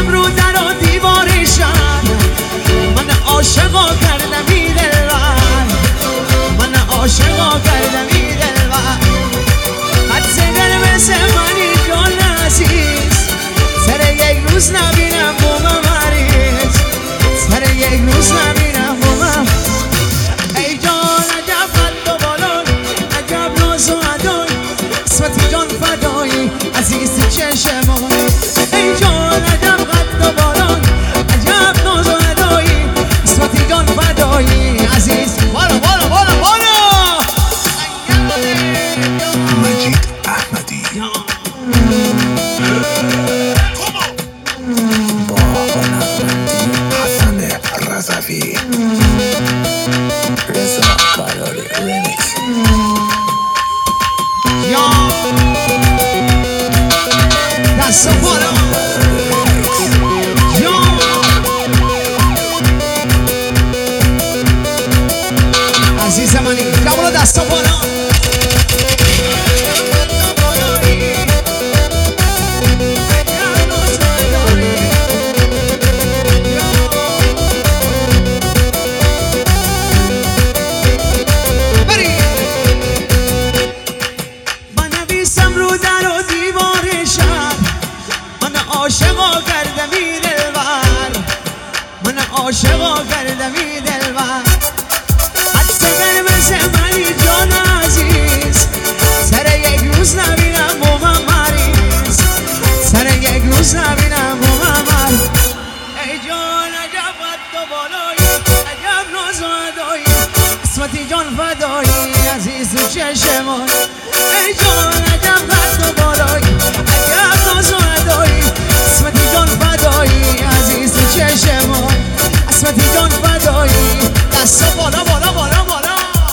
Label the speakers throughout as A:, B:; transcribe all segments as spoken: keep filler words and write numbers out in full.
A: رو در و دیوارشم، من عاشقا کردم ای دلبر، من عاشقا کردم ای دلبر. حدس قرمز منی جان عزیز، سر یک روز نبینم با من مریض، سر یک روز نبینم با من. ای جان عجب قد و بالای، عجب ناز و ادای، قسمتی جان فدایی عزیز چشمان. ای جان عجب قد و بالای، عجب ناز و ادایی، قسمتی جان فدایی عزیز. بالا بالا بالا بالا
B: مجید احمدی با هنرمندی حسن رضوی، رضا فراری ریمیکس.
A: یا دست و بالا یا عزیز منی، جوانو دست و بالا. عاشقا کردم ای دلبر، من عاشقا کردم ای دلبر. حدس قرمز منی جان عزیز، سر یک روز نبینم با من مریض، سر یک روز نبینم با من مریض. ای جان عجب قد و بالایی، عجب ناز و ادایی، قسمتی جان فدایی عزیز تو چشمان. ای جان عجب قد و بالایی، عجب ناز و ادایی، قسمتی جان فدایی عزیز تو چشمان، قسمتی جان فدایی. دستا بالا بالا بالا بالا.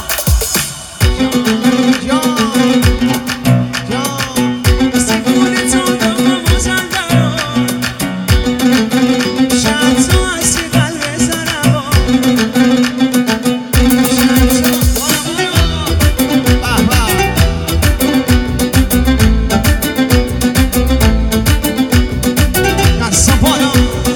A: جان جان سکون تو دام مزندران، شب تو هستی قلب زنبان، شب تو بالا بالا. دستا بالا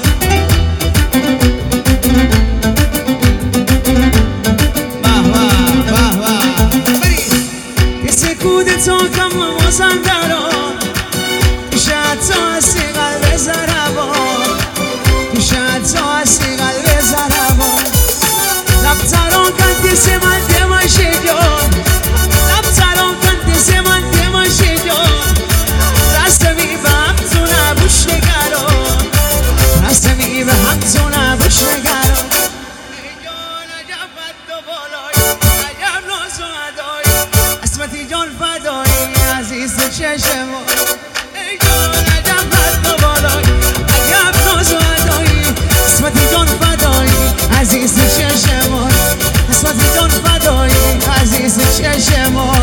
A: تو کم مازندران، شاید تو هستی قلب زربان، شاید تو هستی قلب زربان. لب تران کن دست من دماشی جان، لب تران کن دست من دماشی جان. رستمی به هم تو نبوش نگران، رستمی به هم تو نبوش نگران. ای جان عجب قد و بالایی، عجب ناز و ادایی، قسمتی جان فدایی عزیز تو چشمان. ای جان عجب قد و بالایی، عجب ناز و ادایی، قسمتی جان فدایی عزیز تو چشمان، قسمتی جان فدایی عزیز تو چشمان.